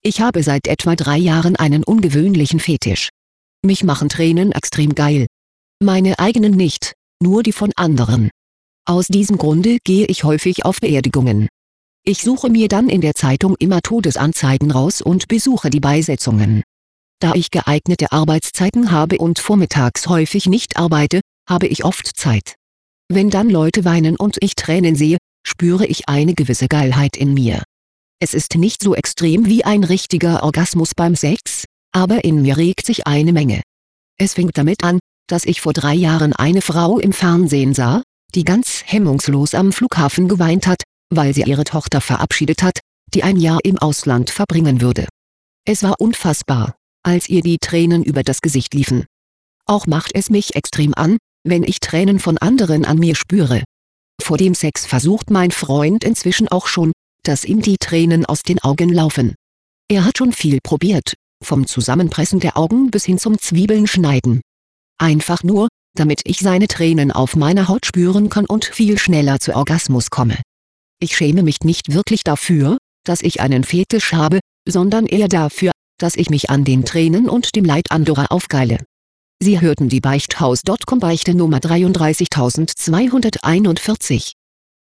Ich habe seit etwa 3 Jahren einen ungewöhnlichen Fetisch. Mich machen Tränen extrem geil. Meine eigenen nicht, nur die von anderen. Aus diesem Grunde gehe ich häufig auf Beerdigungen. Ich suche mir dann in der Zeitung immer Todesanzeigen raus und besuche die Beisetzungen. Da ich geeignete Arbeitszeiten habe und vormittags häufig nicht arbeite, habe ich oft Zeit. Wenn dann Leute weinen und ich Tränen sehe, spüre ich eine gewisse Geilheit in mir. Es ist nicht so extrem wie ein richtiger Orgasmus beim Sex, aber in mir regt sich eine Menge. Es fing damit an, dass ich vor 3 Jahren eine Frau im Fernsehen sah, die ganz hemmungslos am Flughafen geweint hat, weil sie ihre Tochter verabschiedet hat, die ein Jahr im Ausland verbringen würde. Es war unfassbar, als ihr die Tränen über das Gesicht liefen. Auch macht es mich extrem an, wenn ich Tränen von anderen an mir spüre. Vor dem Sex versucht mein Freund inzwischen auch schon, dass ihm die Tränen aus den Augen laufen. Er hat schon viel probiert, vom Zusammenpressen der Augen bis hin zum Zwiebeln schneiden. Einfach nur, damit ich seine Tränen auf meiner Haut spüren kann und viel schneller zu Orgasmus komme. Ich schäme mich nicht wirklich dafür, dass ich einen Fetisch habe, sondern eher dafür, dass ich mich an den Tränen und dem Leid anderer aufgeile. Sie hörten die Beichthaus.com Beichte Nummer 33241.